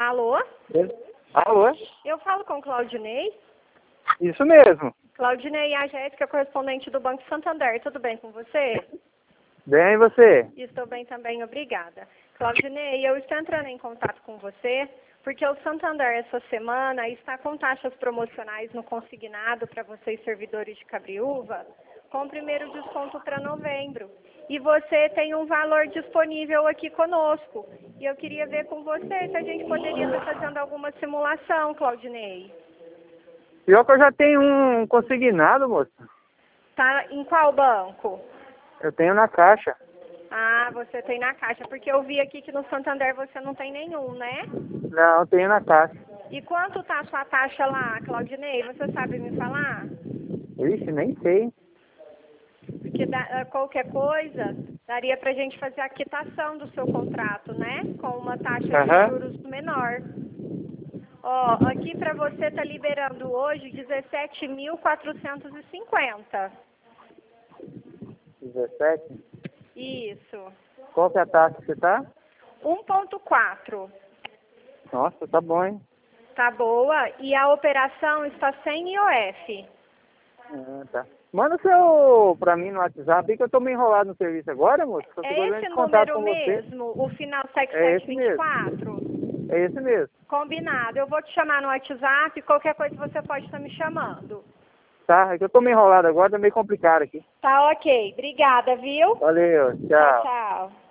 Alô? Alô? Eu falo com Claudinei. Isso mesmo. Claudinei, a Jéssica, correspondente do Banco Santander. Tudo bem com você? Bem, e você? Estou bem também, obrigada. Claudinei, eu estou entrando em contato com você porque o Santander essa semana está com taxas promocionais no consignado para vocês servidores de Cabriúva, com o primeiro desconto para novembro. E você tem um valor disponível aqui conosco. E eu queria ver com você se a gente poderia estar fazendo alguma simulação, Claudinei. Pior que eu já tenho um consignado, moça. Tá em qual banco? Eu tenho na Caixa. Ah, você tem na Caixa, porque eu vi aqui que no Santander você não tem nenhum, né? Não, eu tenho na Caixa. E quanto tá a sua taxa lá, Claudinei? Você sabe me falar? Ixi, nem sei. Porque qualquer coisa, daria pra gente fazer a quitação do seu contrato, né? Com uma taxa de juros menor. Ó, aqui pra você tá liberando hoje 17.450. 17? Isso. Qual que é a taxa que você tá? 1,4. Nossa, tá bom, hein? Tá boa. E a operação está sem IOF. Ah, tá. Manda o seu pra mim no WhatsApp aí que eu tô meio enrolado no serviço agora, moço. É esse número mesmo? O final É esse mesmo. 7724? É esse mesmo. Combinado. Eu vou te chamar no WhatsApp. Qualquer coisa você pode estar me chamando. Tá, é que eu tô meio enrolado agora, tá meio complicado aqui. Tá ok. Obrigada, viu? Valeu, Tchau, tchau. tchau.